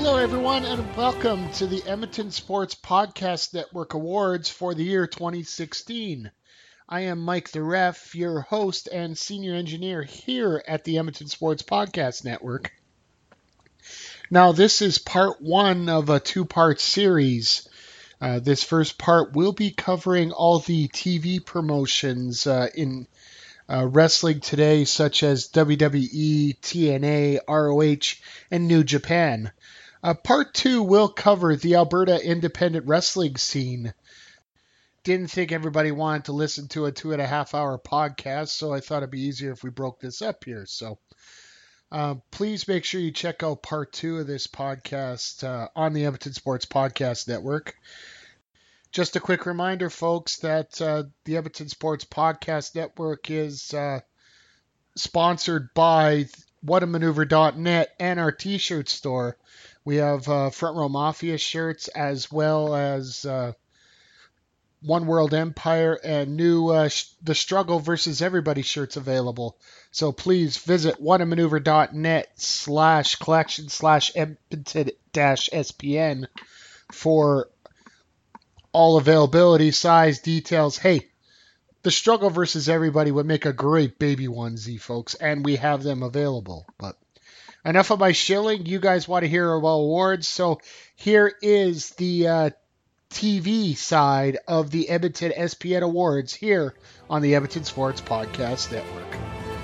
Hello, everyone, and welcome to the Edmonton Sports Podcast Network Awards for the year 2016. I am Mike the Ref, your host and senior engineer here at the Edmonton Sports Podcast Network. Now, this is part one of a two-part series. This first part will be covering all the TV promotions in wrestling today, such as WWE, TNA, ROH, and New Japan. Part two will cover the Alberta independent wrestling scene. Didn't think everybody wanted to listen to a 2.5 hour podcast, so I thought it'd be easier if we broke this up here. So please make sure you check out part two of this podcast on the Edmonton Sports Podcast Network. Just a quick reminder, folks, that the Edmonton Sports Podcast Network is sponsored by whatamaneuver.net and our t-shirt store. We have Front Row Mafia shirts as well as One World Empire and new The Struggle versus Everybody shirts available. So please visit whatamaneuver.net/collection/Edmonton-SPN for all availability, size, details. Hey, The Struggle versus Everybody would make a great baby onesie, folks, and we have them available. But enough of my shilling. You guys want to hear about awards, so here is the TV side of the Edmonton SPN Awards here on the Edmonton Sports Podcast Network.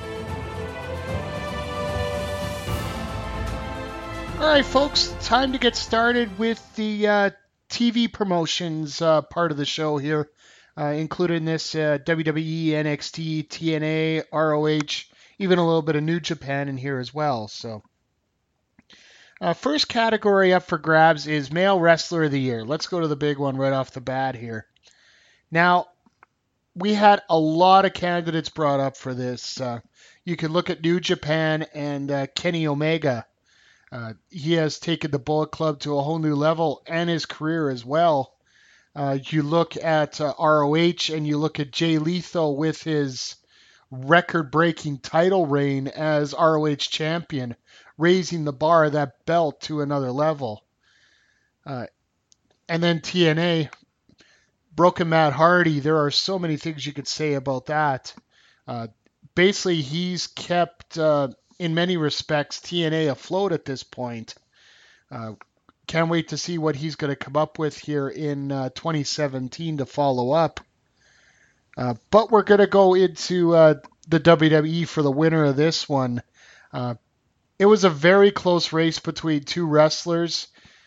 All right, folks, time to get started with the TV promotions part of the show here, including this WWE, NXT, TNA, ROH, even a little bit of New Japan in here as well. So, first category up for grabs is Male Wrestler of the Year. Let's go to the big one right off the bat here. Now, we had a lot of candidates brought up for this. You can look at New Japan and Kenny Omega. He has taken the Bullet Club to a whole new level and his career as well. You look at ROH and you look at Jay Lethal with his record-breaking title reign as ROH champion, raising the bar of that belt to another level. And then TNA, Broken Matt Hardy. There are so many things you could say about that. Basically, he's kept, in many respects, TNA afloat at this point. Can't wait to see what he's going to come up with here in 2017 to follow up. But we're going to go into the WWE for the winner of this one. It was a very close race between two wrestlers.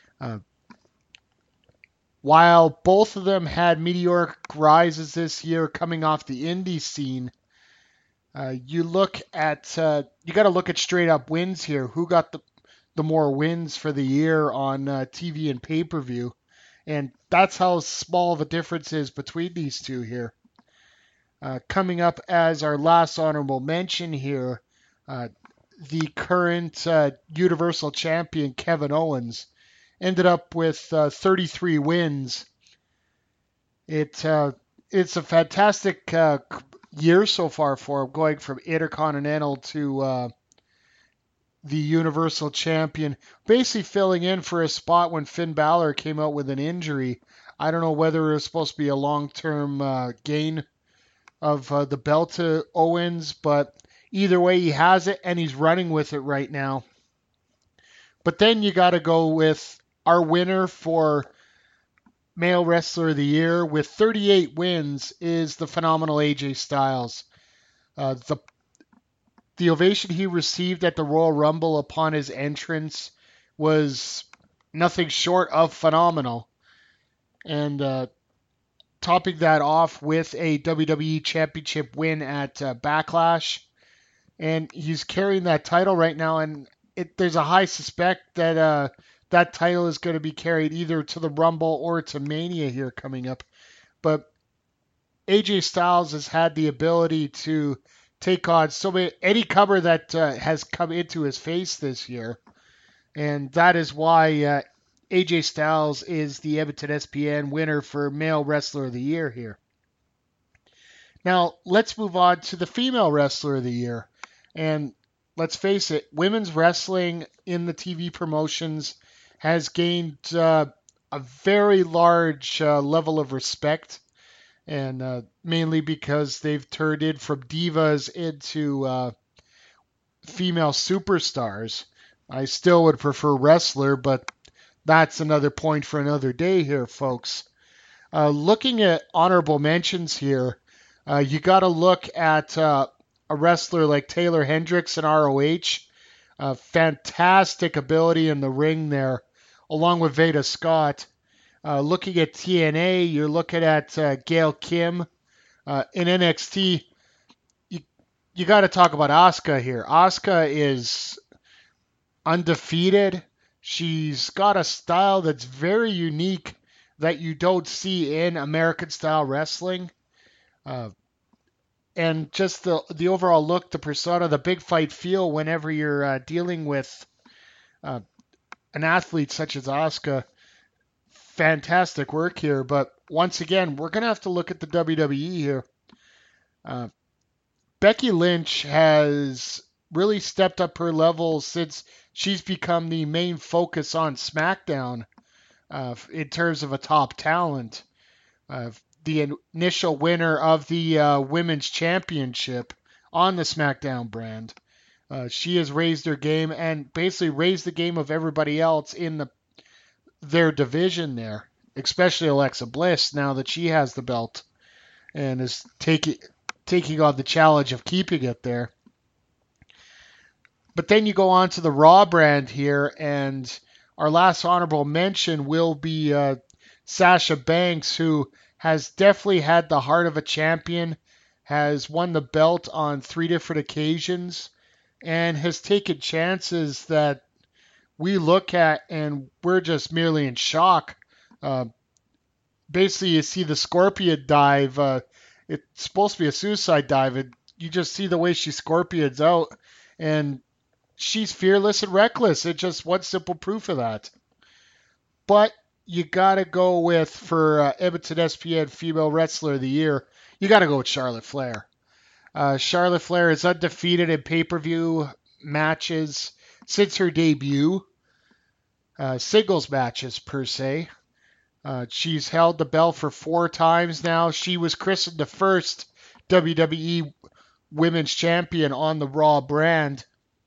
While both of them had meteoric rises this year coming off the indie scene, you got to look at straight up wins here. Who got the more wins for the year on TV and pay-per-view? And that's how small the difference is between these two here. Coming up as our last honorable mention here, the current Universal Champion Kevin Owens ended up with 33 wins. It's a fantastic year so far for him, going from Intercontinental to the Universal Champion, basically filling in for a spot when Finn Balor came out with an injury. I don't know whether it was supposed to be a long-term gain of the belt to Owens, but either way, he has it, and he's running with it right now. But then you got to go with our winner for Male Wrestler of the Year with 38 wins is the phenomenal AJ Styles. The ovation he received at the Royal Rumble upon his entrance was nothing short of phenomenal. And topping that off with a WWE Championship win at Backlash. And he's carrying that title right now, and there's a high suspect that that title is going to be carried either to the Rumble or to Mania here coming up. But AJ Styles has had the ability to take on any cover that has come into his face this year. And that is why AJ Styles is the Edmonton SPN winner for Male Wrestler of the Year here. Now, let's move on to the Female Wrestler of the Year. And let's face it, women's wrestling in the TV promotions has gained a very large level of respect, and mainly because they've turned in from divas into female superstars. I still would prefer wrestler, but that's another point for another day here, folks. Looking at honorable mentions here, you got to look at a wrestler like Taylor Hendricks in ROH. Fantastic ability in the ring there, along with Veda Scott. Looking at TNA, you're looking at Gail Kim. In NXT, you, you got to talk about Asuka here. Asuka is undefeated. She's got a style that's very unique that you don't see in American style wrestling. Uh, and just the overall look, the persona, the big fight feel whenever you're dealing with uh, an athlete such as Asuka. Fantastic work here, but once again, we're going to have to look at the WWE here. Uh, Becky Lynch has really stepped up her level since she's become the main focus on SmackDown in terms of a top talent. The initial winner of the Women's Championship on the SmackDown brand. She has raised her game and basically raised the game of everybody else in their division there, especially Alexa Bliss now that she has the belt and is taking on the challenge of keeping it there. But then you go on to the Raw brand here, and our last honorable mention will be Sasha Banks, who has definitely had the heart of a champion, has won the belt on 3 different occasions, and has taken chances that we look at and we're just merely in shock. Basically, you see the Scorpion dive. It's supposed to be a suicide dive, and you just see the way she scorpions out, and she's fearless and reckless. It's just one simple proof of that. But you got to go with, for Edmonton SPN Female Wrestler of the Year, you got to go with Charlotte Flair. Charlotte Flair is undefeated in pay-per-view matches since her debut. Singles matches, per se. She's held the belt for 4 times now. She was christened the first WWE Women's Champion on the Raw brand.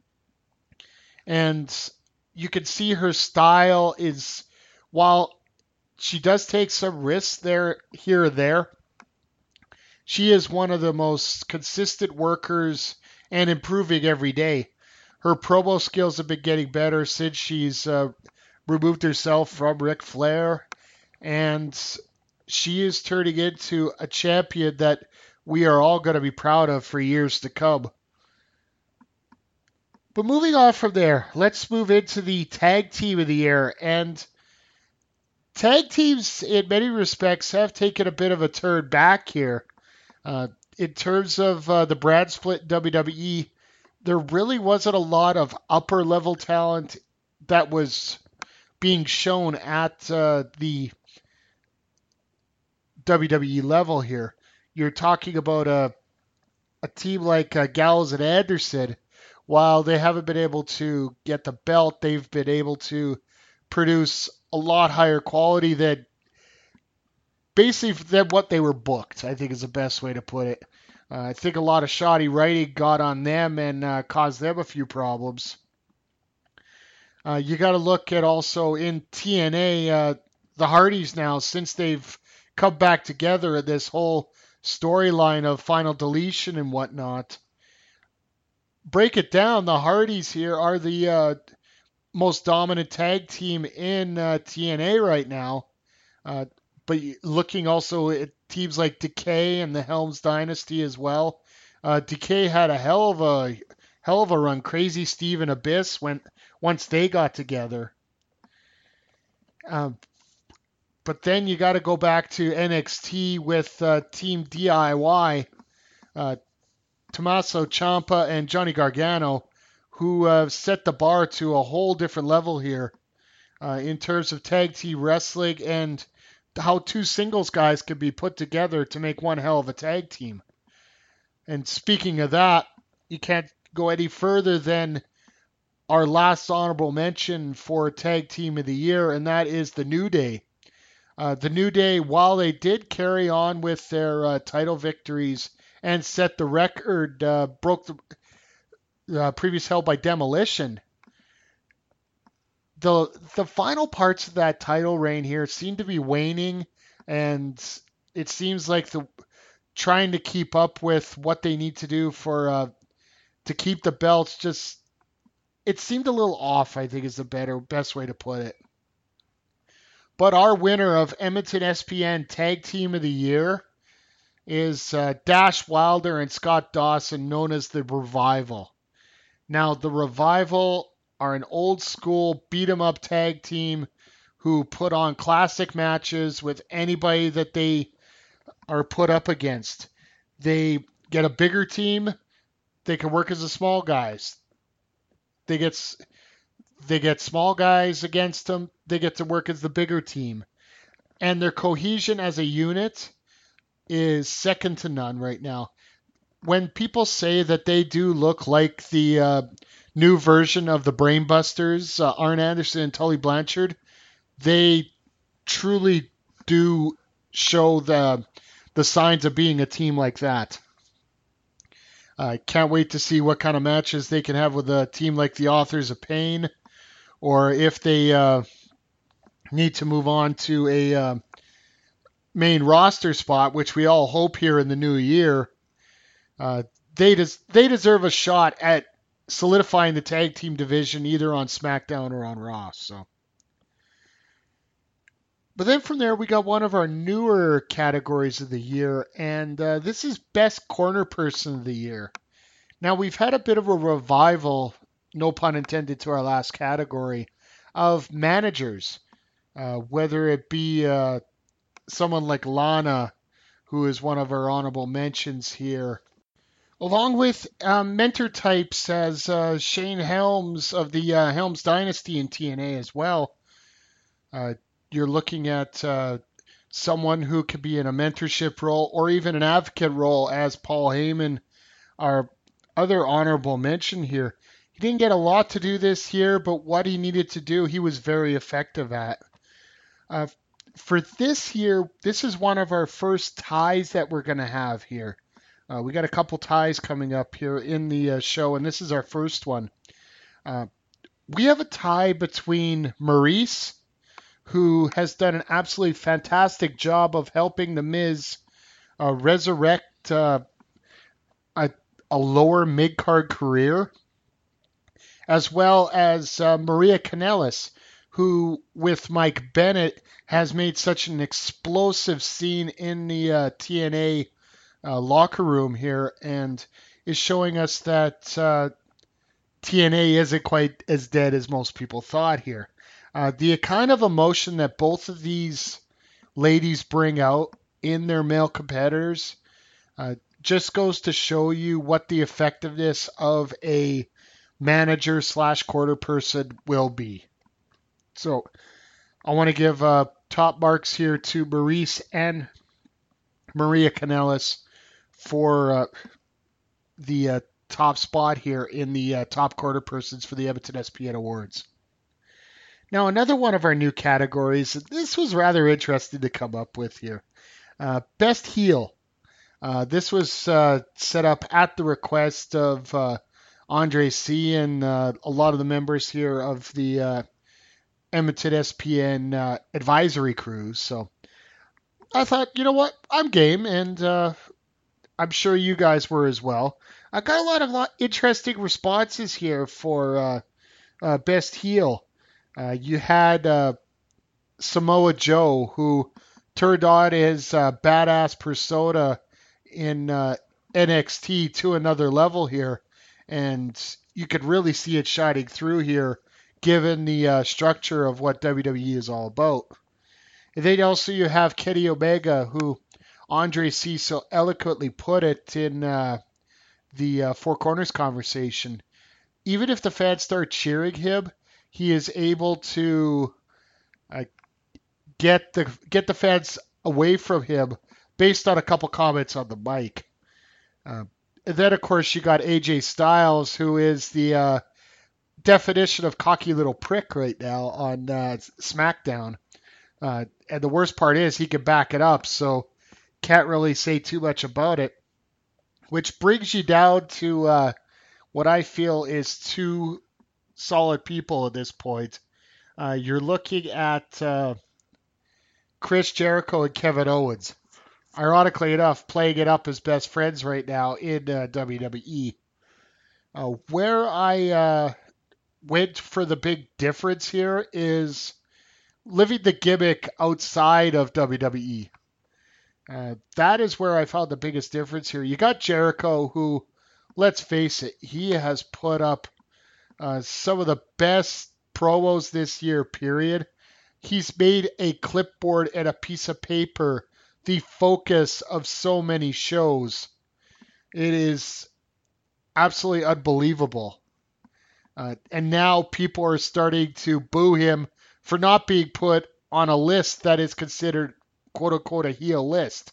And you can see her style is, while she does take some risks there, here or there, she is one of the most consistent workers and improving every day. Her promo skills have been getting better since she's removed herself from Ric Flair, and she is turning into a champion that we are all going to be proud of for years to come. But moving on from there, let's move into the Tag Team of the Year. And tag teams, in many respects, have taken a bit of a turn back here. In terms of the brand split in WWE, there really wasn't a lot of upper-level talent that was being shown at the WWE level here. You're talking about a team like Gallows and Anderson. While they haven't been able to get the belt, they've been able to produce a lot higher quality than what they were booked, I think is the best way to put it. I think a lot of shoddy writing got on them and caused them a few problems. You got to look at also in TNA, the Hardys now, since they've come back together in this whole storyline of Final Deletion and whatnot. Break it down, the Hardys here are the most dominant tag team in TNA right now. But looking also at teams like Decay and the Helms Dynasty as well. Decay had a hell of a run. Crazy Steve and Abyss once they got together. But then you got to go back to NXT with Team DIY. Tommaso Ciampa and Johnny Gargano, who have set the bar to a whole different level here in terms of tag team wrestling and how 2 singles guys can be put together to make one hell of a tag team. And speaking of that, you can't go any further than our last honorable mention for Tag Team of the Year, and that is the New Day. The New Day, while they did carry on with their title victories and set the record, broke the previous held by Demolition, the final parts of that title reign here seem to be waning, and it seems like the trying to keep up with what they need to do for to keep the belts just it seemed a little off, I think is the best way to put it. But our winner of Edmonton SPN Tag Team of the Year is Dash Wilder and Scott Dawson, known as the Revival. Now, the Revival are an old school beat 'em up tag team who put on classic matches with anybody that they are put up against. They get a bigger team, they can work as the small guys. They get small guys against them, they get to work as the bigger team. And their cohesion as a unit is second to none right now. When people say that they do look like the new version of the Brainbusters, Arn Anderson and Tully Blanchard, they truly do show the signs of being a team like that. I can't wait to see what kind of matches they can have with a team like the Authors of Pain, or if they need to move on to a main roster spot, which we all hope here in the new year. They deserve a shot at solidifying the tag team division either on SmackDown or on Raw. But then from there, we got one of our newer categories of the year, and this is Best Corner Person of the Year. Now, we've had a bit of a revival, no pun intended, to our last category, of managers, whether it be someone like Lana, who is one of our honorable mentions here, along with mentor types as Shane Helms of the Helms Dynasty in TNA as well. You're looking at someone who could be in a mentorship role or even an advocate role as Paul Heyman, our other honorable mention here. He didn't get a lot to do this year, but what he needed to do, he was very effective at. For this year, this is one of our first ties that we're going to have here. We got a couple ties coming up here in the show, and this is our first one. We have a tie between Maurice, who has done an absolutely fantastic job of helping The Miz resurrect a lower mid-card career, as well as Maria Kanellis, who, with Mike Bennett, has made such an explosive scene in the TNA locker room here and is showing us that TNA isn't quite as dead as most people thought here. The kind of emotion that both of these ladies bring out in their male competitors just goes to show you what the effectiveness of a manager / quarter person will be. So I want to give top marks here to Maurice and Maria Kanellis for the top spot here in the top quarter persons for the Edmonton SPN Awards. Now, another one of our new categories, this was rather interesting to come up with here. Best Heel. This was set up at the request of Andre C. and a lot of the members here of the Edmonton SPN advisory crews. So I thought, you know what, I'm game, and I'm sure you guys were as well. I got a lot of interesting responses here for Best Heel. You had Samoa Joe, who turned on his badass persona in NXT to another level here, and you could really see it shining through here, given the structure of what WWE is all about. And then also you have Kenny Omega, who Andre C. so eloquently put it in the Four Corners conversation. Even if the fans start cheering him, he is able to get the fans away from him based on a couple comments on the mic. And then, of course, you got AJ Styles, who is the definition of cocky little prick right now on SmackDown. And the worst part is he can back it up, so can't really say too much about it. Which brings you down to what I feel is two solid people at this point. You're looking at Chris Jericho and Kevin Owens. Ironically enough, playing it up as best friends right now in WWE. Where I went for the big difference here is living the gimmick outside of WWE. That is where I found the biggest difference here. You got Jericho, who, let's face it, he has put up some of the best promos this year, period. He's made a clipboard and a piece of paper the focus of so many shows. It is absolutely unbelievable. And now people are starting to boo him for not being put on a list that is considered quote unquote a heel list.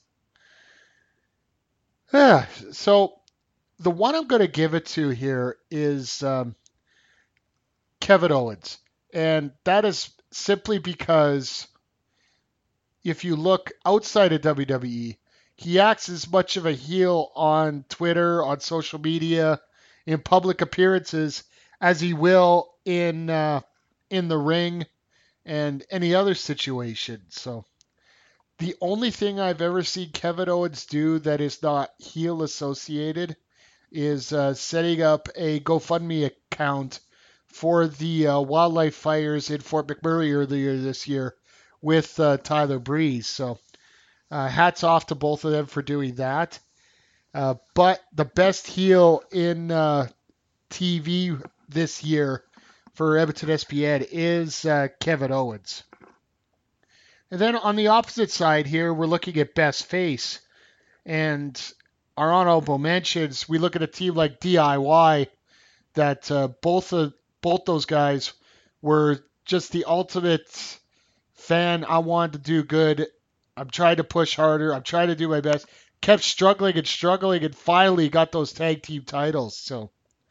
So the one I'm going to give it to here is Kevin Owens. And that is simply because if you look outside of WWE, he acts as much of a heel on Twitter, on social media, in public appearances as he will in the ring and any other situation. So the only thing I've ever seen Kevin Owens do that is not heel associated is setting up a GoFundMe account for the wildlife fires in Fort McMurray earlier this year with Tyler Breeze. So hats off to both of them for doing that. But the best heel in TV this year for Edmonton SPN is Kevin Owens. And then on the opposite side here, we're looking at best face. And our honorable mentions, we look at a team like DIY that both those guys were just the ultimate fan. I wanted to do good. I'm trying to push harder. I'm trying to do my best. Kept struggling and finally got those tag team titles. So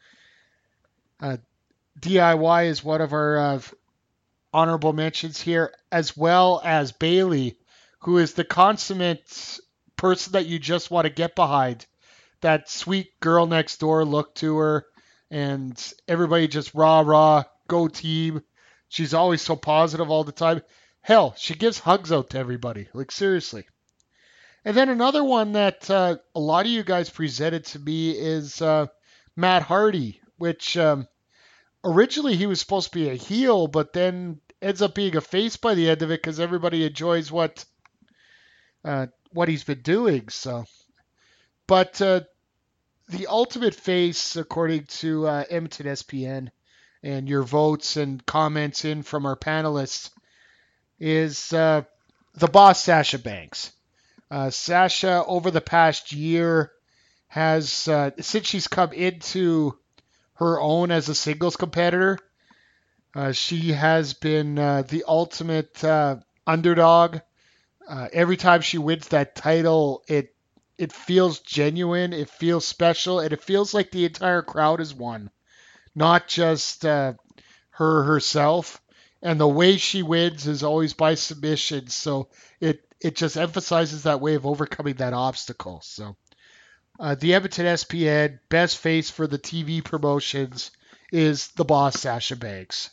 DIY is one of our honorable mentions here, as well as Bayley, who is the consummate person that you just want to get behind. That sweet girl next door look to her, and everybody just rah, go team. She's always so positive all the time. Hell, she gives hugs out to everybody. Like, seriously. And then another one that a lot of you guys presented to me is Matt Hardy, which originally he was supposed to be a heel, but then ends up being a face by the end of it because everybody enjoys what he's been doing. So, but the ultimate face, according to Edmonton SPN and your votes and comments in from our panelists, is the boss, Sasha Banks. Sasha, over the past year, has, since she's come into her own as a singles competitor, she has been the ultimate underdog. Every time she wins that title, it feels genuine, it feels special, and it feels like the entire crowd has won, not just her herself. And the way she wins is always by submission, so it just emphasizes that way of overcoming that obstacle. So the Edmonton SPN best face for the TV promotions is the boss, Sasha Banks.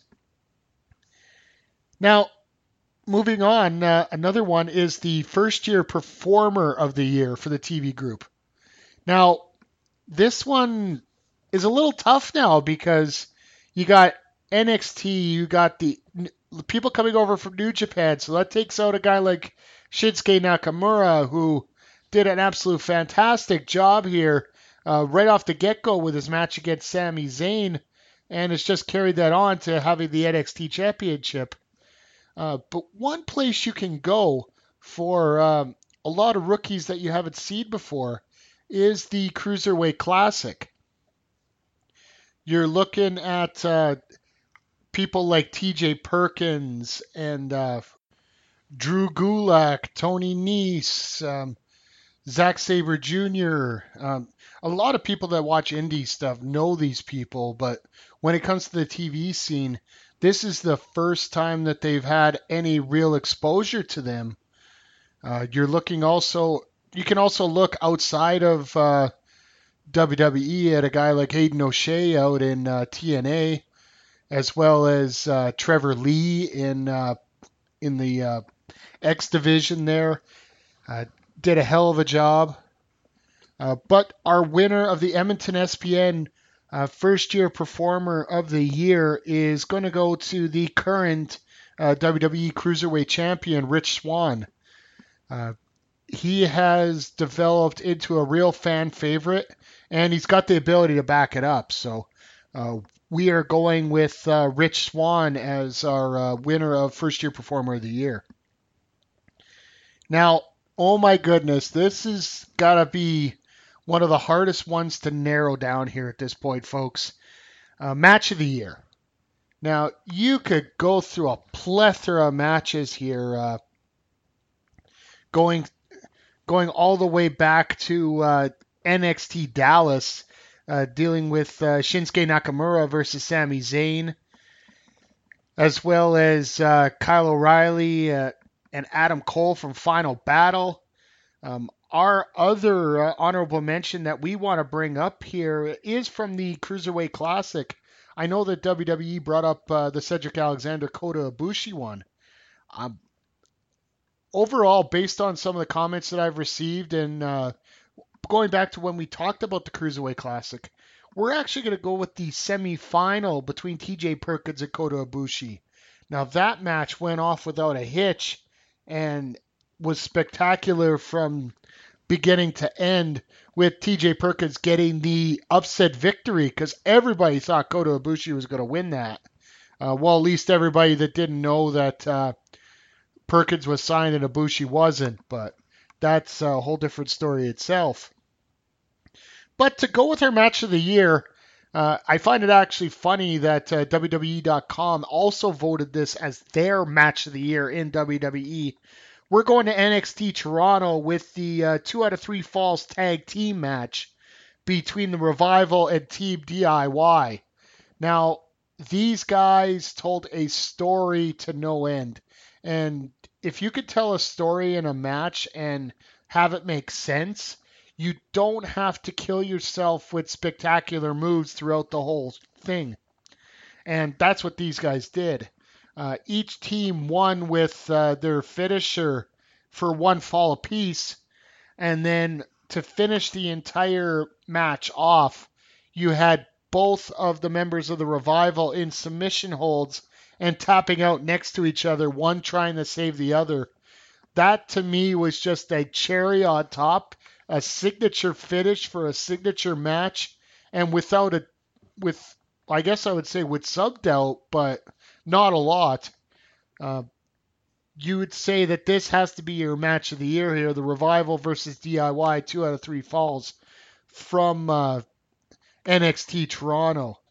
Now, moving on, another one is the first-year performer of the year for the TV group. Now, this one is a little tough now because you got NXT, you got the people coming over from New Japan, so that takes out a guy like Shinsuke Nakamura, who did an absolute fantastic job here right off the get-go with his match against Sami Zayn, and has just carried that on to having the NXT Championship. But one place you can go for a lot of rookies that you haven't seen before is the Cruiserweight Classic. You're looking at people like TJ Perkins and Drew Gulak, Tony Nese, Zack Sabre Jr. A lot of people that watch indie stuff know these people, but when it comes to the TV scene, this is the first time that they've had any real exposure to them. You're looking also, you can also look outside of WWE at a guy like Aiden O'Shea out in TNA, as well as Trevor Lee in the X division there. Did a hell of a job. But our winner of the Edmonton SPN First Year Performer of the Year is going to go to the current WWE Cruiserweight Champion, Rich Swann. He has developed into a real fan favorite, and he's got the ability to back it up. So we are going with Rich Swann as our winner of First Year Performer of the Year. Now, oh my goodness, this has got to be one of the hardest ones to narrow down here at this point, folks. Match of the year. Now, you could go through a plethora of matches here, going all the way back to NXT Dallas, dealing with Shinsuke Nakamura versus Sami Zayn, as well as Kyle O'Reilly and Adam Cole from Final Battle. Our other honorable mention that we want to bring up here is from the Cruiserweight Classic. I know that WWE brought up the Cedric Alexander Kota Ibushi one. Overall, based on some of the comments that I've received and going back to when we talked about the Cruiserweight Classic, we're actually going to go with the semi-final between TJ Perkins and Kota Ibushi. Now, that match went off without a hitch and was spectacular from beginning to end, with TJ Perkins getting the upset victory because everybody thought Kota Ibushi was going to win that. Well, at least everybody that didn't know that Perkins was signed and Ibushi wasn't, but that's a whole different story itself. But to go with our match of the year, I find it actually funny that WWE.com also voted this as their match of the year in WWE. We're going to NXT Toronto with the 2 out of 3 Falls tag team match between the Revival and Team DIY. Now, these guys told a story to no end. And if you could tell a story in a match and have it make sense, you don't have to kill yourself with spectacular moves throughout the whole thing. And that's what these guys did. Each team won with their finisher for 1 fall apiece. And then to finish the entire match off, you had both of the members of the Revival in submission holds and tapping out next to each other, one trying to save the other. That to me was just a cherry on top, a signature finish for a signature match, and with I guess I would say with some doubt, but not a lot. You would say that this has to be your match of the year here, the Revival versus DIY, 2 out of 3 falls from NXT Toronto.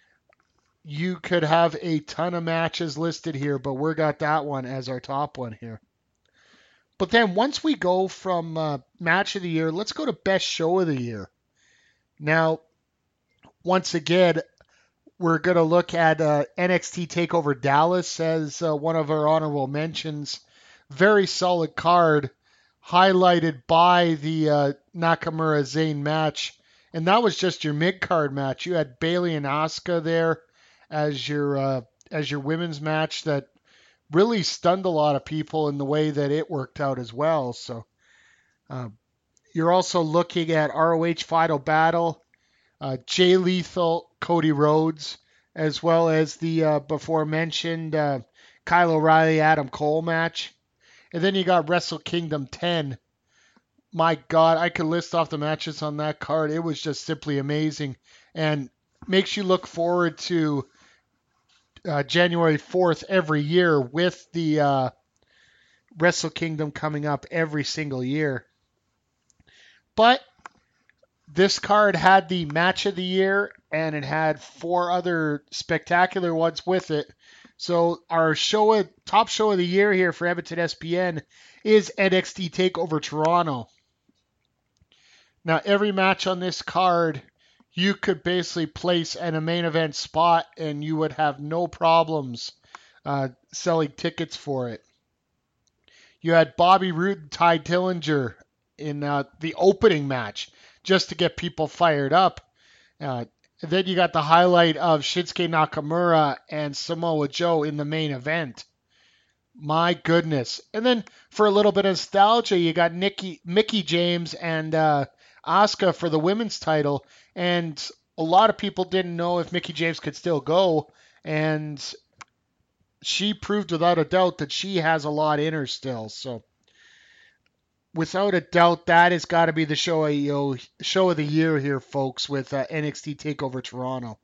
You could have a ton of matches listed here, but we got that one as our top one here. But then once we go from match of the year, let's go to best show of the year. Now, once again, we're going to look at NXT TakeOver Dallas as one of our honorable mentions. Very solid card, highlighted by the Nakamura Zayn match. And that was just your mid-card match. You had Bayley and Asuka there as your women's match that really stunned a lot of people in the way that it worked out as well. So you're also looking at ROH Final Battle, Jay Lethal, Cody Rhodes, as well as the before mentioned Kyle O'Reilly, Adam Cole match. And then you got Wrestle Kingdom 10. My God, I could list off the matches on that card. It was just simply amazing and makes you look forward to January 4th every year with the Wrestle Kingdom coming up every single year. But this card had the match of the year, and it had 4 other spectacular ones with it. So our top show of the year here for Edmonton SPN is NXT TakeOver Toronto. Now, every match on this card, you could basically place in a main event spot and you would have no problems selling tickets for it. You had Bobby Roode and Ty Dillinger in the opening match just to get people fired up. Then you got the highlight of Shinsuke Nakamura and Samoa Joe in the main event. My goodness. And then for a little bit of nostalgia, you got Mickie James and Asuka for the women's title. And a lot of people didn't know if Mickie James could still go. And she proved without a doubt that she has a lot in her still. So without a doubt, that has got to be the show of the year here, folks, with NXT TakeOver Toronto.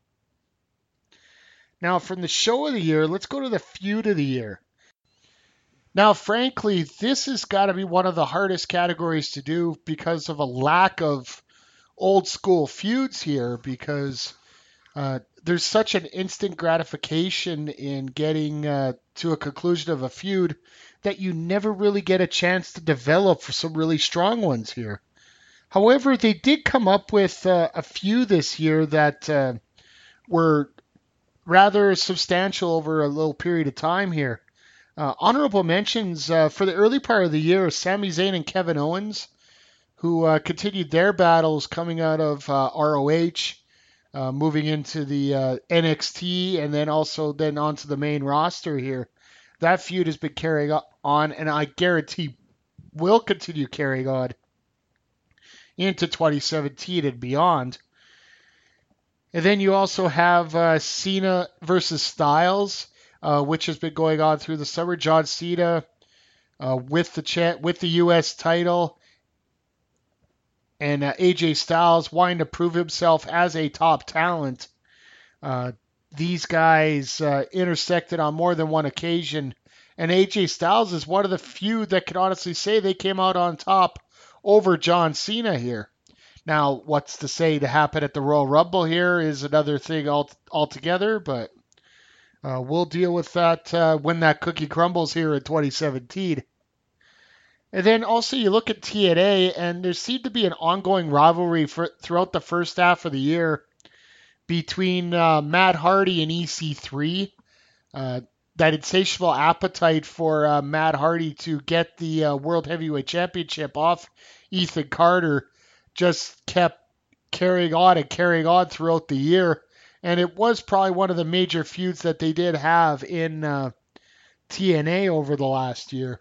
Now, from the show of the year, let's go to the feud of the year. Now, frankly, this has got to be one of the hardest categories to do because of a lack of old school feuds here, because there's such an instant gratification in getting to a conclusion of a feud that you never really get a chance to develop for some really strong ones here. However, they did come up with a few this year that were rather substantial over a little period of time here. Honorable mentions for the early part of the year, Sami Zayn and Kevin Owens, who continued their battles coming out of ROH, moving into the NXT, and then onto the main roster here. That feud has been carrying on, and I guarantee will continue carrying on into 2017 and beyond. And then you also have Cena versus Styles, which has been going on through the summer. John Cena with the U.S. title, and AJ Styles wanting to prove himself as a top talent. These guys intersected on more than one occasion, and AJ Styles is one of the few that can honestly say they came out on top over John Cena here. Now, what's to say to happen at the Royal Rumble here is another thing altogether, but we'll deal with that when that cookie crumbles here in 2017. And then also you look at TNA, and there seemed to be an ongoing rivalry throughout the first half of the year between Matt Hardy and EC3. That insatiable appetite for Matt Hardy to get the World Heavyweight Championship off Ethan Carter just kept carrying on throughout the year. And it was probably one of the major feuds that they did have in TNA over the last year.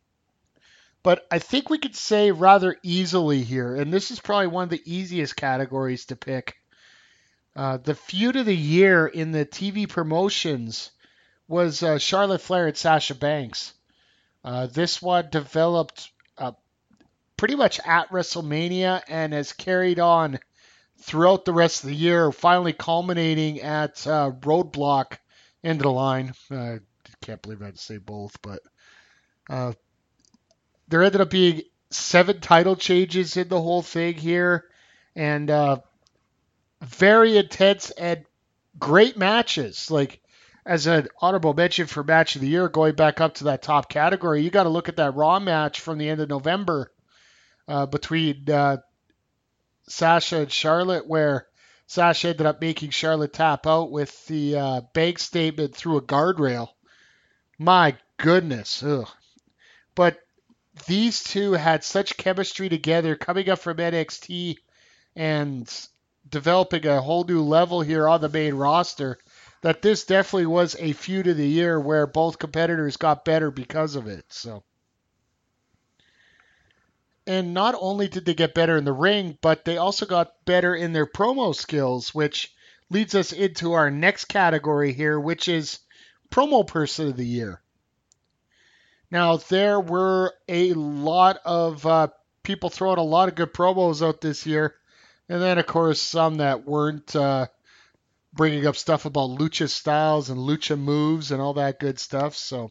But I think we could say rather easily here, and this is probably one of the easiest categories to pick, the feud of the year in the TV promotions was Charlotte Flair and Sasha Banks. This one developed pretty much at WrestleMania and has carried on throughout the rest of the year, finally culminating at Roadblock End of the Line. I can't believe I had to say both, but there ended up being 7 title changes in the whole thing here, and very intense and great matches. Like, as an honorable mention for Match of the Year, going back up to that top category, you got to look at that Raw match from the end of November between Sasha and Charlotte, where Sasha ended up making Charlotte tap out with the bank statement through a guardrail. My goodness. Ugh. But these two had such chemistry together coming up from NXT and developing a whole new level here on the main roster that this definitely was a feud of the year where both competitors got better because of it. So. And not only did they get better in the ring, but they also got better in their promo skills, which leads us into our next category here, which is Promo Person of the Year. Now, there were a lot of people throwing a lot of good promos out this year, and then, of course, some that weren't bringing up stuff about lucha styles and lucha moves and all that good stuff. So,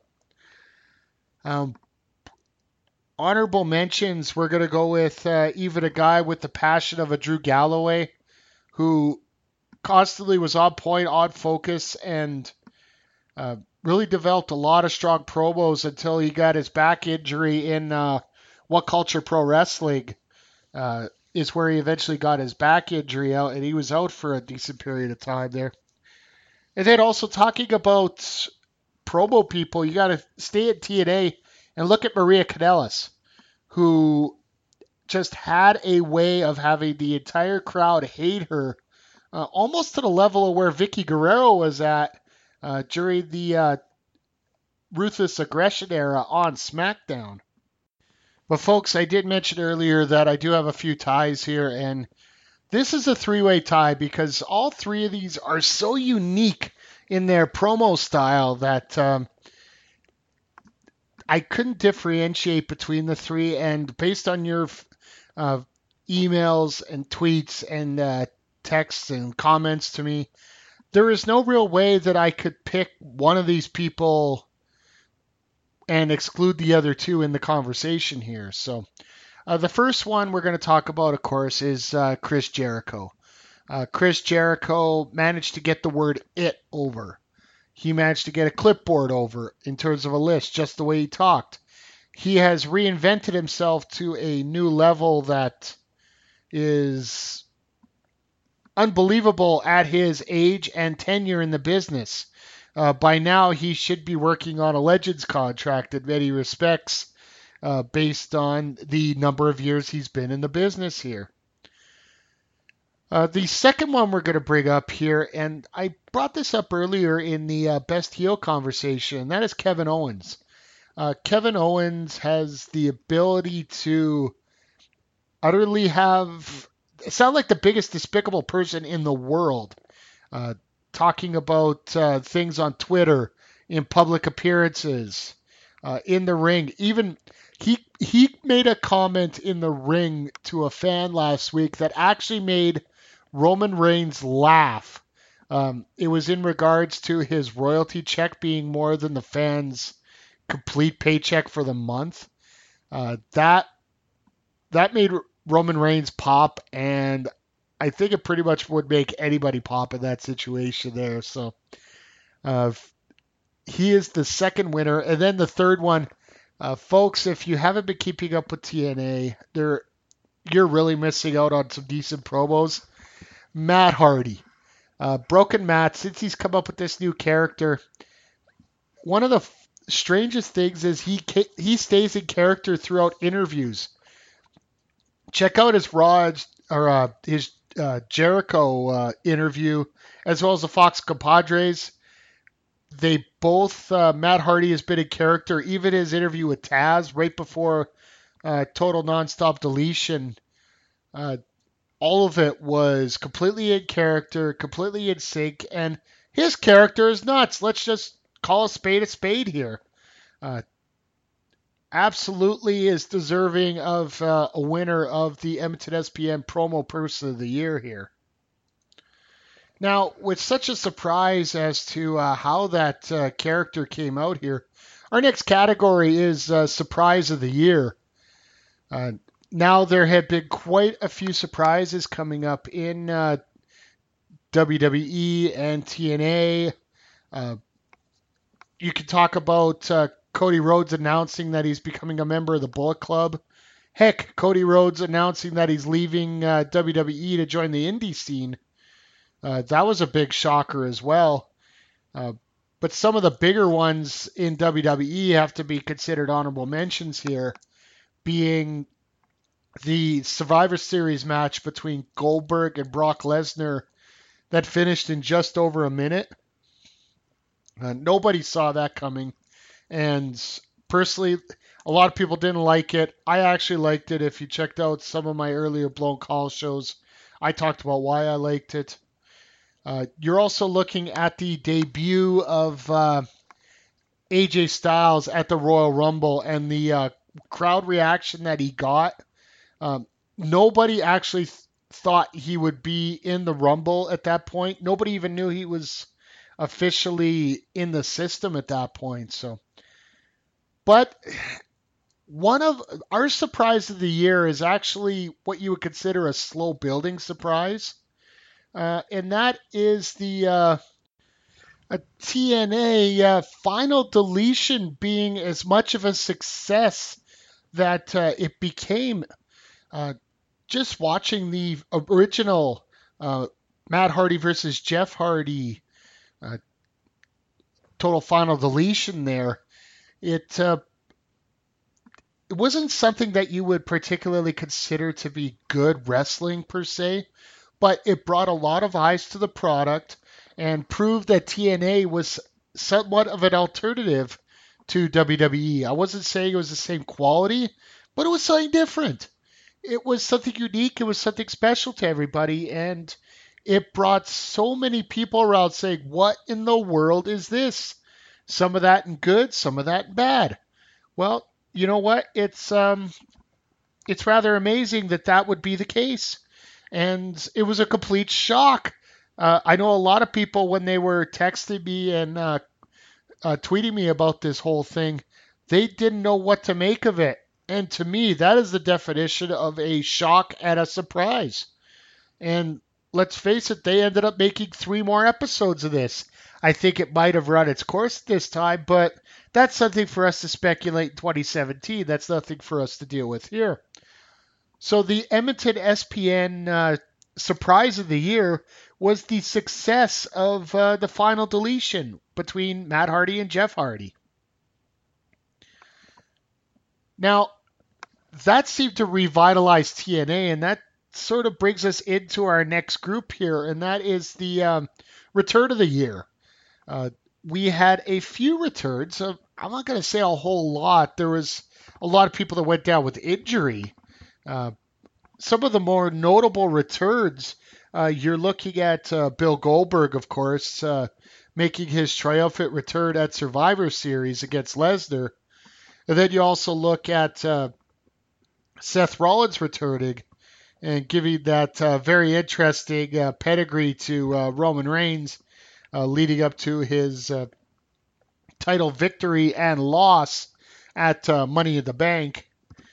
honorable mentions, we're going to go with even a guy with the passion of a Drew Galloway, who constantly was on point, on focus, and really developed a lot of strong promos until he got his back injury in What Culture Pro Wrestling is where he eventually got his back injury out, and he was out for a decent period of time there. And then also talking about promo people, you got to stay at TNA and look at Maria Kanellis, who just had a way of having the entire crowd hate her, almost to the level of where Vicky Guerrero was at during the Ruthless Aggression era on SmackDown. But folks, I did mention earlier that I do have a few ties here, and this is a three-way tie because all three of these are so unique in their promo style that I couldn't differentiate between the three. And based on your emails and tweets and texts and comments to me, there is no real way that I could pick one of these people and exclude the other two in the conversation here. So the first one we're going to talk about, of course, is Chris Jericho. Chris Jericho managed to get the word "it" over. He managed to get a clipboard over in terms of a list, just the way he talked. He has reinvented himself to a new level that is unbelievable at his age and tenure in the business. By now, he should be working on a Legends contract in many respects, based on the number of years he's been in the business here. The second one we're going to bring up here, and I brought this up earlier in the Best Heel conversation, and that is Kevin Owens. Kevin Owens has the ability to utterly sound like the biggest despicable person in the world, talking about things on Twitter, in public appearances, in the ring. Even he made a comment in the ring to a fan last week that actually made Roman Reigns laugh. It was in regards to his royalty check being more than the fans' complete paycheck for the month. That made Roman Reigns pop, and I think it pretty much would make anybody pop in that situation there. So he is the second winner. And then the third one, folks, if you haven't been keeping up with TNA, you're really missing out on some decent promos. Matt Hardy. Broken Matt, since he's come up with this new character, one of the strangest things is he stays in character throughout interviews. Check out his Jericho interview, as well as the Fox Compadres. They both, Matt Hardy has been in character, even his interview with Taz right before Total Nonstop Deletion. All of it was completely in character, completely in sync, and his character is nuts. Let's just call a spade here. Absolutely is deserving of a winner of the Edmonton SPN Promo Person of the Year here. Now, with such a surprise as to how that character came out here, our next category is Surprise of the Year. Now, there have been quite a few surprises coming up in WWE and TNA. You can talk about Cody Rhodes announcing that he's becoming a member of the Bullet Club. Heck, Cody Rhodes announcing that he's leaving WWE to join the indie scene. That was a big shocker as well. But some of the bigger ones in WWE have to be considered honorable mentions here, being the Survivor Series match between Goldberg and Brock Lesnar that finished in just over a minute. Nobody saw that coming. And personally, a lot of people didn't like it. I actually liked it. If you checked out some of my earlier Blown Call shows, I talked about why I liked it. You're also looking at the debut of AJ Styles at the Royal Rumble and the crowd reaction that he got. Nobody actually thought he would be in the Rumble at that point. Nobody even knew he was officially in the system at that point. But one of our surprise of the year is actually what you would consider a slow building surprise. And that is the TNA Final Deletion being as much of a success that it became. just watching the original Matt Hardy versus Jeff Hardy uh, total final deletion there, it it wasn't something that you would particularly consider to be good wrestling per se, but it brought a lot of eyes to the product and proved that TNA was somewhat of an alternative to WWE. I wasn't saying it was the same quality, but it was something different. It was something unique. It was something special to everybody, and it brought so many people around saying, "What in the world is this?" Some of that in good, some of that in bad. Well, you know what? It's rather amazing that that would be the case, and it was a complete shock. I know a lot of people when they were texting me and tweeting me about this whole thing, they didn't know what to make of it. And to me, that is the definition of a shock and a surprise. And let's face it, they ended up making 3 more episodes of this. I think it might have run its course this time, but that's something for us to speculate in 2017. That's nothing for us to deal with here. So the Edmonton SPN surprise of the year was the success of the final deletion between Matt Hardy and Jeff Hardy. Now, that seemed to revitalize TNA, and that sort of brings us into our next group here, and that is the return of the year. We had a few returns. I'm not going to say a whole lot. There was a lot of people that went down with injury. Some of the more notable returns, you're looking at Bill Goldberg, of course, making his triumphant return at Survivor Series against Lesnar. And then you also look at Seth Rollins returning and giving that very interesting pedigree to Roman Reigns, leading up to his title victory and loss at Money in the Bank.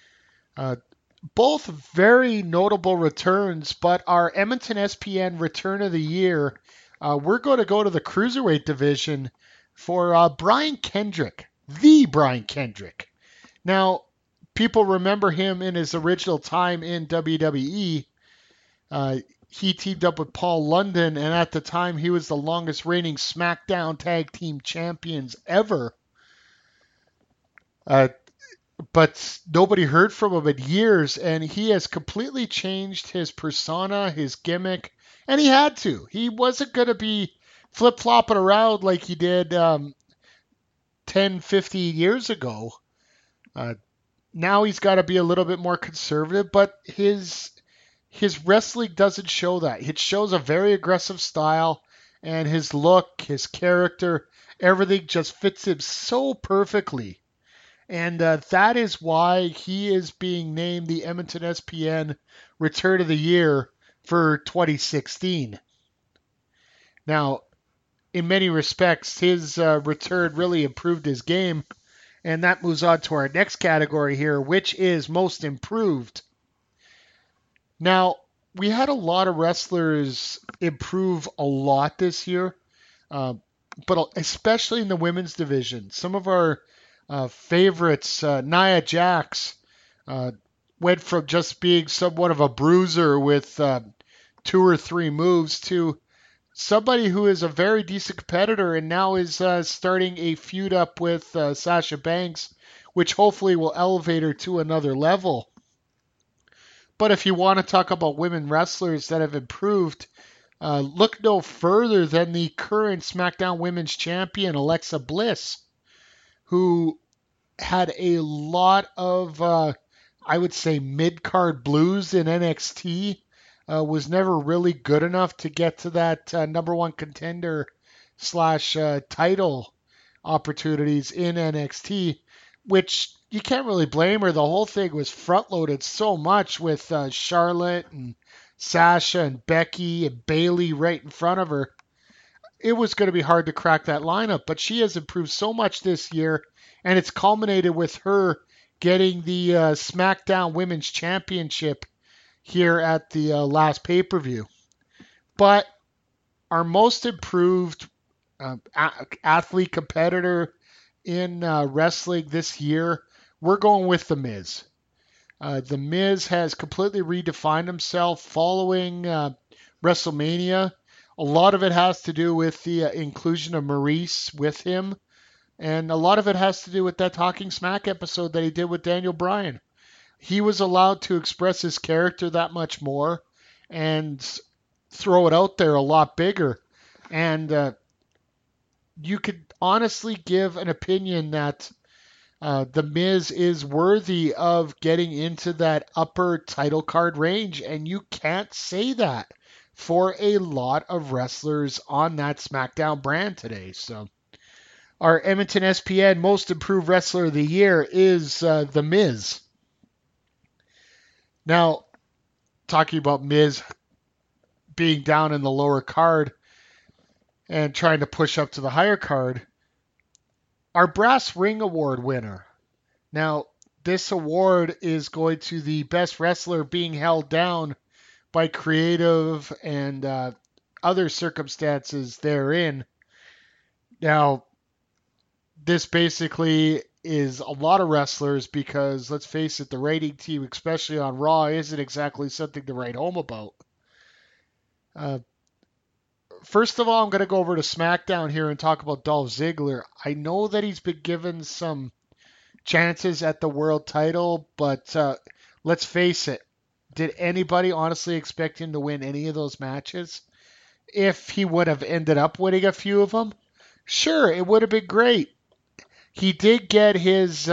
Both very notable returns, but our Edmonton SPN return of the year, we're going to go to the Cruiserweight division for Brian Kendrick, the Brian Kendrick. Now, people remember him in his original time in WWE. He teamed up with Paul London, and at the time, he was the longest reigning SmackDown Tag Team Champions ever. But nobody heard from him in years, and he has completely changed his persona, his gimmick, and he had to. He wasn't going to be flip-flopping around like he did 10, 15 years ago. Now he's got to be a little bit more conservative, but his wrestling doesn't show that. It shows a very aggressive style, and his look, his character, everything just fits him so perfectly. And that is why he is being named the Edmonton SPN Return of the Year for 2016. Now, in many respects, his return really improved his game. And that moves on to our next category here, which is Most Improved. Now, we had a lot of wrestlers improve a lot this year, but especially in the women's division. Some of our favorites, Nia Jax, went from just being somewhat of a bruiser with 2 or 3 moves to somebody who is a very decent competitor and now is starting a feud up with Sasha Banks, which hopefully will elevate her to another level. But if you want to talk about women wrestlers that have improved, look no further than the current SmackDown Women's Champion, Alexa Bliss, who had a lot of, I would say, mid-card blues in NXT. Was never really good enough to get to that number one contender slash title opportunities in NXT, which you can't really blame her. The whole thing was front loaded so much with Charlotte and Sasha and Becky and Bayley right in front of her. It was going to be hard to crack that lineup, but she has improved so much this year, and it's culminated with her getting the SmackDown Women's Championship here at the last pay-per-view. But our most improved athlete competitor in wrestling this year, we're going with The Miz. The Miz has completely redefined himself following WrestleMania. A lot of it has to do with the inclusion of Maurice with him, and a lot of it has to do with that Talking Smack episode that he did with Daniel Bryan. He was allowed to express his character that much more and throw it out there a lot bigger. And you could honestly give an opinion that The Miz is worthy of getting into that upper title card range, and you can't say that for a lot of wrestlers on that SmackDown brand today. So, our Edmonton SPN Most Improved Wrestler of the Year is The Miz. Now, talking about Miz being down in the lower card and trying to push up to the higher card, our Brass Ring Award winner. Now, this award is going to the best wrestler being held down by creative and other circumstances therein. Now, this basically is a lot of wrestlers because, let's face it, the rating team, especially on Raw, isn't exactly something to write home about. First of all, I'm going to go over to SmackDown here and talk about Dolph Ziggler. I know that he's been given some chances at the world title, but let's face it, did anybody honestly expect him to win any of those matches? If he would have ended up winning a few of them, sure, it would have been great. He did get his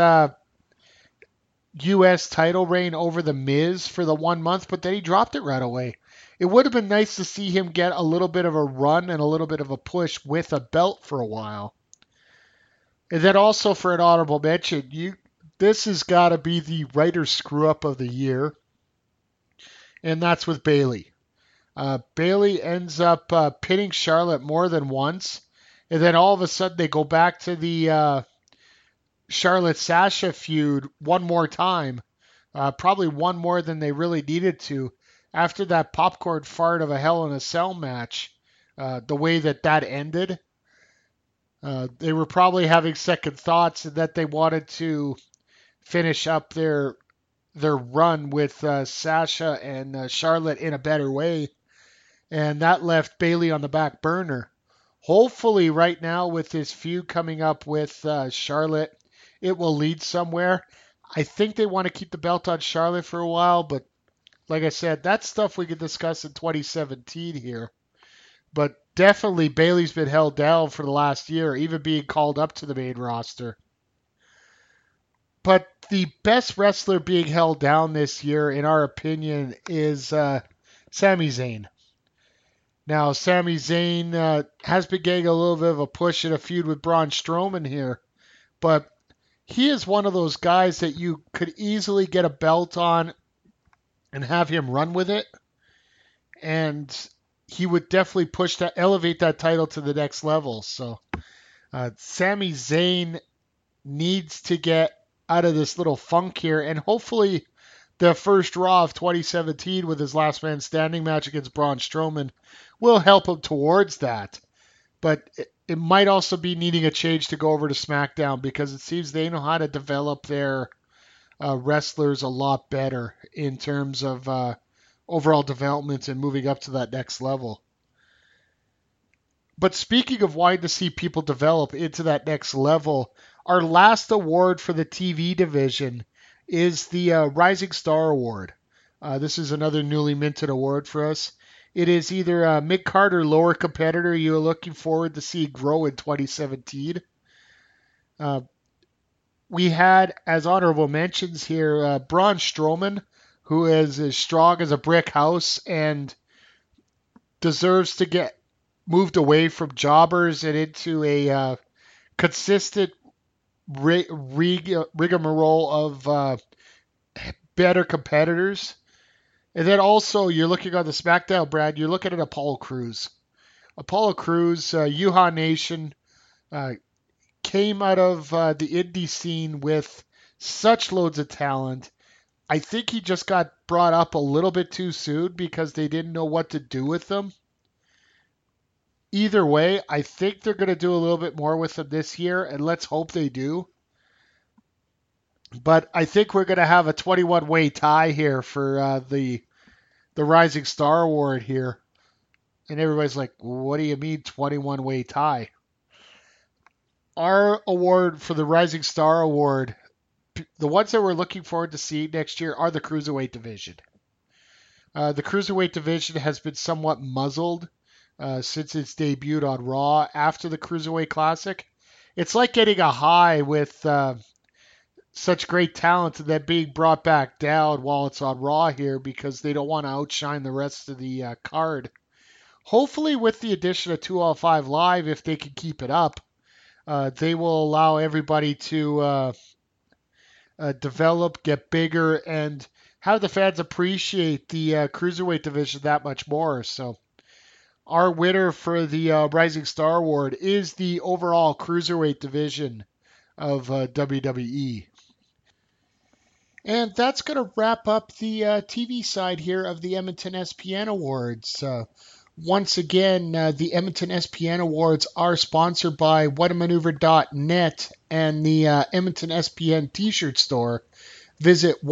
U.S. title reign over The Miz for the 1 month, but then he dropped it right away. It would have been nice to see him get a little bit of a run and a little bit of a push with a belt for a while. And then also for an honorable mention, this has got to be the writer screw-up of the year, and that's with Bayley. Bayley ends up pinning Charlotte more than once, and then all of a sudden they go back to the Charlotte-Sasha feud one more time, probably one more than they really needed to, after that popcorn fart of a Hell in a Cell match, the way that ended. They were probably having second thoughts that they wanted to finish up their run with Sasha and Charlotte in a better way, and that left Bayley on the back burner. Hopefully, right now with this feud coming up with Charlotte, it will lead somewhere. I think they want to keep the belt on Charlotte for a while, but like I said, that's stuff we could discuss in 2017 here. But definitely Bayley's been held down for the last year, even being called up to the main roster. But the best wrestler being held down this year, in our opinion, is Sami Zayn. Now, Sami Zayn has been getting a little bit of a push in a feud with Braun Strowman here, but he is one of those guys that you could easily get a belt on and have him run with it, and he would definitely elevate that title to the next level. So, Sami Zayn needs to get out of this little funk here, and hopefully the first Raw of 2017 with his last man standing match against Braun Strowman will help him towards that. But it might also be needing a change to go over to SmackDown, because it seems they know how to develop their wrestlers a lot better in terms of overall development and moving up to that next level. But speaking of wanting to see people develop into that next level, our last award for the TV division is the Rising Star Award. This is another newly minted award for us. It is either a mid-card or lower competitor you're looking forward to see grow in 2017. We had, as honorable mentions here, Braun Strowman, who is as strong as a brick house and deserves to get moved away from jobbers and into a consistent rigmarole of better competitors. And then also, you're looking on the SmackDown brand, you're looking at Apollo Crews. Apollo Crews, Yuha Nation, came out of the indie scene with such loads of talent. I think he just got brought up a little bit too soon because they didn't know what to do with him. Either way, I think they're going to do a little bit more with him this year, and let's hope they do. But I think we're going to have a 21-way tie here for the Rising Star Award here. And everybody's like, what do you mean 21-way tie? Our award for the Rising Star Award, the ones that we're looking forward to seeing next year are the Cruiserweight division. The Cruiserweight division has been somewhat muzzled since its debut on Raw after the Cruiserweight Classic. It's like getting a high with such great talent and then being brought back down while it's on Raw here because they don't want to outshine the rest of the card. Hopefully, with the addition of 205 Live, if they can keep it up, they will allow everybody to develop, get bigger, and have the fans appreciate the Cruiserweight division that much more. So our winner for the Rising Star Award is the overall Cruiserweight division of WWE. And that's going to wrap up the TV side here of the Edmonton SPN Awards. Once again, the Edmonton SPN Awards are sponsored by whatamaneuver.net and the Edmonton SPN t-shirt store. Visit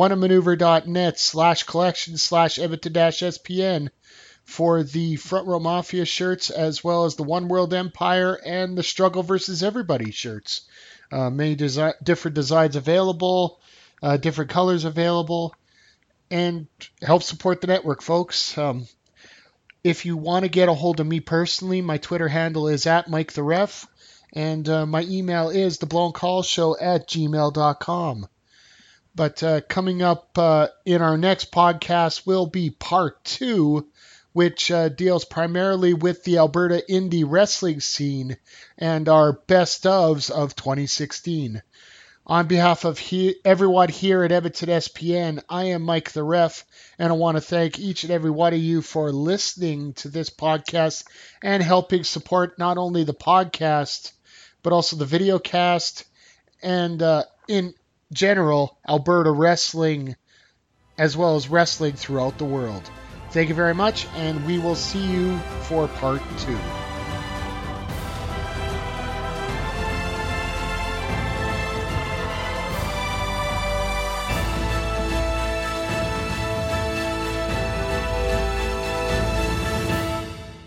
whatamaneuver.net/collection/Edmonton-SPN for the Front Row Mafia shirts, as well as the One World Empire and the Struggle versus Everybody shirts. Many different designs available, different colors available, and help support the network, folks. If you want to get a hold of me personally, my Twitter handle is @MikeTheRef, and my email is theblown_call@gmail.com. But coming up in our next podcast will be part 2, which deals primarily with the Alberta indie wrestling scene and our best ofs of 2016. On behalf of everyone here at Edmonton SPN, I am Mike the Ref, and I want to thank each and every one of you for listening to this podcast and helping support not only the podcast, but also the video cast and in general, Alberta wrestling, as well as wrestling throughout the world. Thank you very much, and we will see you for part 2.